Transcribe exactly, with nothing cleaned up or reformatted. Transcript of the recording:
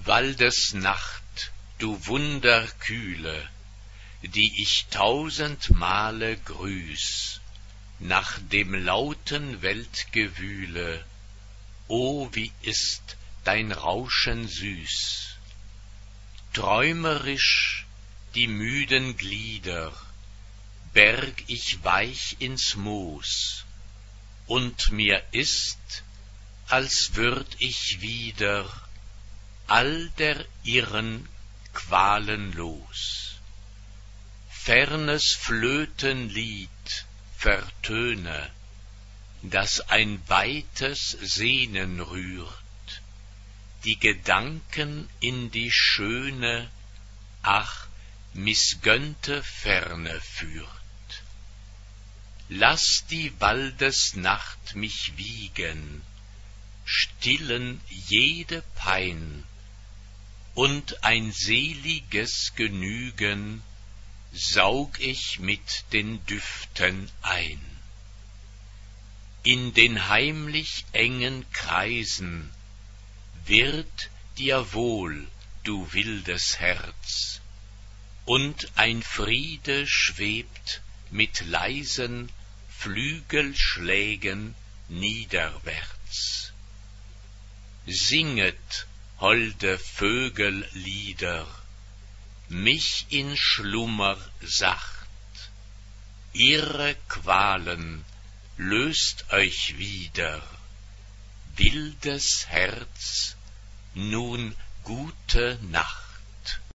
Waldesnacht, du Wunderkühle, die ich tausend Male grüß, nach dem lauten Weltgewühle, o wie ist dein Rauschen süß! Träumerisch die müden Glieder berg ich weich ins Moos, und mir ist, als würd ich wieder all der Irren Qualen los. Fernes Flötenlied vertöne, das ein weites Sehnen rührt, die Gedanken in die schöne, ach, missgönnte Ferne führt. Lass die Waldesnacht mich wiegen, stillen jede Pein, und ein seliges Genügen saug ich mit den Düften ein. In den heimlich engen Kreisen wird dir wohl, du wildes Herz, und ein Friede schwebt mit leisen Flügelschlägen niederwärts. Singet, holde Vögellieder, mich in Schlummer sacht, irre Qualen löst euch wieder, wildes Herz, nun gute Nacht.